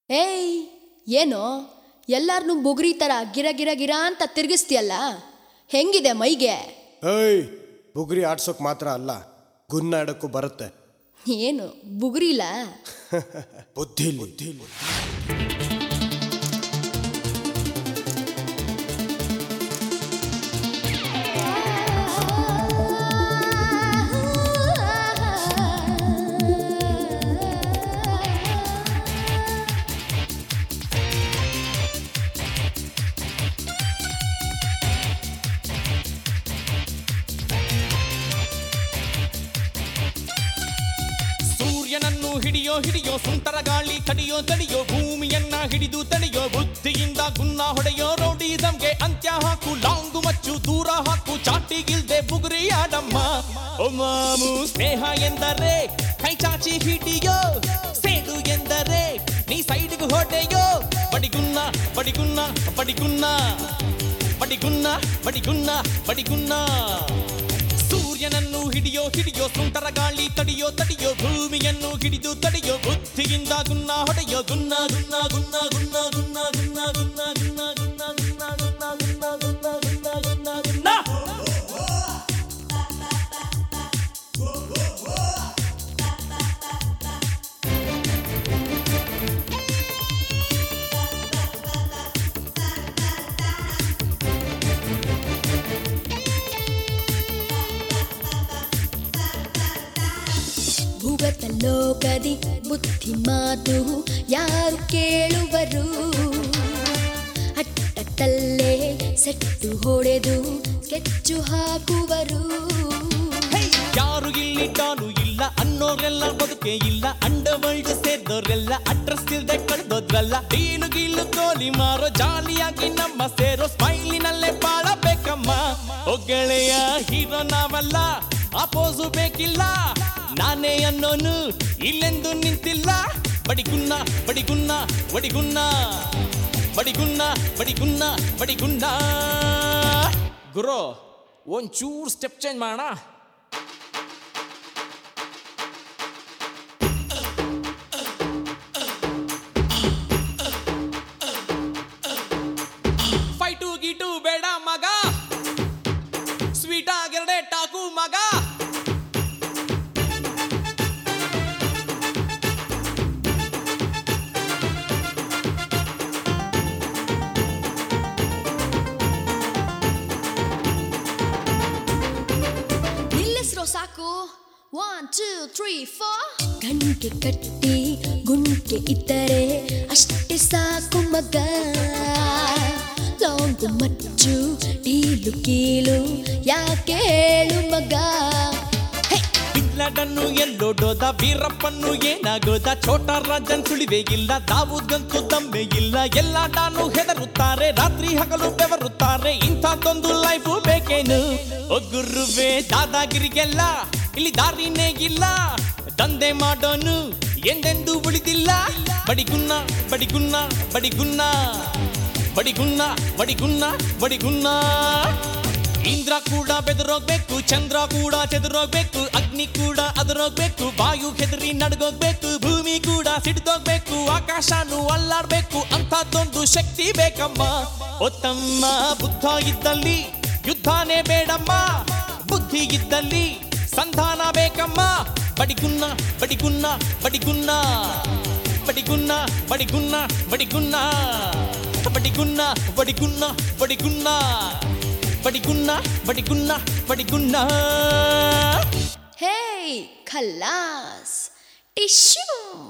ಏಯ್ ಏನೋ ಎಲ್ಲಾರನ್ನೂ ಬುಗುರಿ ಥರ ಗಿರ ಗಿರ ಗಿರ ಅಂತ ತಿರುಗಿಸ್ತೀಯಲ್ಲ, ಹೆಂಗಿದೆ ಮೈಗೆ? ಏಯ್, ಬುಗುರಿ ಆಡ್ಸೋಕೆ ಮಾತ್ರ ಅಲ್ಲ, ಗುನ್ನ ಆಡೋಕ್ಕೂ ಬರುತ್ತೆ. ಏನು ಬುಗುರಿಲ್ಲ? ಬುದ್ಧಿ. ಸೂರ್ಯನನ್ನು ಹಿಡಿಯೋ ಹಿಡಿಯೋ, ಸುಂಟರ ಗಾಳಿ ತಡಿಯೋ ಭೂಮಿಯನ್ನ ಹಿಡಿದು ತಡೆಯೋ, ಬುದ್ಧಿಯಿಂದ ಗುನ್ನ ಹೊಡೆಯೋ, ರೌಡಿಸಂಗೆ ಅಂತ್ಯ ಹಾಕು, ಲಾಂಗು ಮಚ್ಚು ದೂರ ಹಾಕು, ಚಾಟಿಗಿಲ್ದೆ ಬುಗುರಿ ಆಡಮ್ಮ. ಮಾಮು ಸ್ನೇಹ ಎಂದರೆ ಕೈ ಚಾಚಿ ಹಿಡಿಯೋ, ಸೇಡು ಎಂದರೆ ನೀ ಸೈಡ್ಗೆ ಹೊಡೆಯೋ, ಬಡಿಗುನ್ನ ಬಡಿಗುನ್ನ ಬಡಿಗುನ್ನ ಬಡಿಗುನ್ನ ಬಡಿಗುನ್ನ ಬಡಿಗುನ್ನ. ಸೂರ್ಯನನ್ನು ಹಿಡಿಯೋ ಹಿಡಿಯೋ, ಸುಂಟರ ಗಾಳಿ ತಡಿಯೋ ಭೂಮಿಯನ್ನು ಹಿಡಿದು ತಡೆಯೋ, ಬುದ್ಧಿಯಿಂದ ಗುನ್ನ ಹೊಡೆಯೋ, ಗುನ್ನ ಗುನ್ನ ಗುನ್ನ ಗುನ್ನ ಗುನ್ನ ಗುನ್ನ ಗುನ್ನ ಗುನ್ನ ಗುನ್ನ ಗುನ್ನ ಗುನ್ನ ಗುನ್ನ ಗುನ್ನ ಗುನ್ನ ಗುನ್ನ. ಭೂಗತಲೋಕದಿ ಬುದ್ಧಿ ಮಾತು ಯಾರು ಕೇಳುವರು? ಅಟ್ಟಟ್ಟಲ್ಲೇ ಸೆಟ್ಟು ಹೊಡೆದು ಸ್ಕೆಚ್ಚು ಹಾಕುವರು. ಯಾರು ಇಲ್ಲಿ ಟಾನು ಇಲ್ಲ ಅನ್ನೋರೆಲ್ಲ ಬದುಕೆ ಇಲ್ಲ, ಅಂಡರ್ವರ್ಲ್ಡ್ ಸೇರಿದವರೆಲ್ಲ ಅಡ್ರೆಸ್ ಇಲ್ದೆ ಕಳೆದೋದ್ರಲ್ಲ. ಡೀಲು ಗೀಲು ಕೋಲಿ ಮಾರೋ, ಜಾಲಿಯಾಗಿ ನಮ್ಮ ಸೇರೋ, ಸ್ಮೈಲಿನಲ್ಲೇ ಬಾಳಬೇಕಮ್ಮ. ಒಗ್ಗಳೆಯ ಹೀರೋ ನಾವಲ್ಲ, ಅಪೋಸು ಬೇಕಿಲ್ಲ, ನಾನೇ ಅನ್ನೋನು ಇಲ್ಲೆಂದು ನಿಂತಿಲ್ಲ. ಬಡಿಗುನ್ನ ಬಡಿಗುನ್ನ ಬಡಿಗುನ್ನ ಬಡಿಗುನ್ನ ಬಡಿಗುನ್ನ ಬಡಿಗುನ್ನ. ಗುರು ಒಂಚೂರು ಸ್ಟೆಪ್ ಚೇಂಜ್ ಮಾಡೋಣ. ಫೈಟು ಗೀಟು ಬೇಡ ಮಗ, ಸ್ವೀಟ್ ಆಗಿರಡೆ ಟಾಕು ಮಗ. ಸಾಕು 1 2 3 4. ಗಂಟೆ ಕಟ್ಟಿ ಗುಂಟೆ ಇದ್ದರೆ ಅಷ್ಟೇ ಸಾಕು ಮಗ. ಲಾಂಗು ಮಚ್ಚು ಡೀಲು ಕೀಲು ಯಾಕೆ ಹೇಳು ಮಗ? ಬಿಲ್ಲಡನ್ನು ಎಲ್ಲೋಡೋದ, ವೀರಪ್ಪನ್ನು ಏನಾಗೋದ, ಛೋಟ ರಾಜನ್ ಸುಳಿವೇ ಇಲ್ಲ, ದಾವೂದ್ಗಂತೂ ದಮ್ಮೆ ಇಲ್ಲ. ಎಲ್ಲ ಡಾನು ಹೆದರುತ್ತಾರೆ, ರಾತ್ರಿ ಹಗಲು ಬೆವರುತ್ತಾರೆ, ಇಂಥದ್ದೊಂದು ಲೈಫು ಬೇಕೇನು? ಒಗ್ಗುರುವೆ ದಾದಾಗಿರಿಗೆಲ್ಲ ಇಲ್ಲಿ ದಾರಿನೇ ಇಲ್ಲ, ದಂಧೆ ಮಾಡೋನು ಎಂದೆಂದೂ ಉಳಿದಿಲ್ಲ. ಬಡಿಗುನ್ನ ಬಡಿಗುನ್ನ ಬಡಿಗುನ್ನ ಬಡಿಗುನ್ನ ಬಡಿಗುನ್ನ ಬಡಿಗುನ್ನ. ಇಂದ್ರ ಕೂಡ ಬೆದರೋಗ್ಬೇಕು, ಚಂದ್ರ ಕೂಡ ಚೆದರೋಗ್ಬೇಕು, ಅಗ್ನಿ ಕೂಡ ಅದರೋಗ್ಬೇಕು, ವಾಯು ಹೆದರಿ ನಡ್ಗೋಗ್ಬೇಕು, ಭೂಮಿ ಕೂಡ ಸಿಡ್ದೋಗ್ಬೇಕು, ಆಕಾಶನೂ ಅಲ್ಲಾಡ್ಬೇಕು. ಅಂಥದ್ದೊಂದು ಶಕ್ತಿ ಬೇಕಮ್ಮ. ಒತ್ತಮ್ಮ ಬುದ್ಧ ಇದ್ದಲ್ಲಿ ಯುದ್ಧನೇ ಬೇಡಮ್ಮ, ಬುದ್ಧಿ ಇದ್ದಲ್ಲಿ ಸಂಧಾನ ಬೇಕಮ್ಮ. ಬಡಿಗುನ್ನ ಬಡಿಗುನ್ನ ಬಡಿಗುನ್ನ ಬಡಿಗುನ್ನ ಬಡಿಗುನ್ನ ಬಡಿಗುನ್ನ ಬಡಿಗುನ್ನ ಬಡಿಗುನ್ನ ಬಡಿಗುನ್ನ ಬಡಿಗುನ್ನ ಬಡಿಗುನ್ನ ಬಡಿಗುನ್ನ. ಹೇಯ್ ಖಲ್ಲಾಸ್ ಟಿಶ್ಯೂ.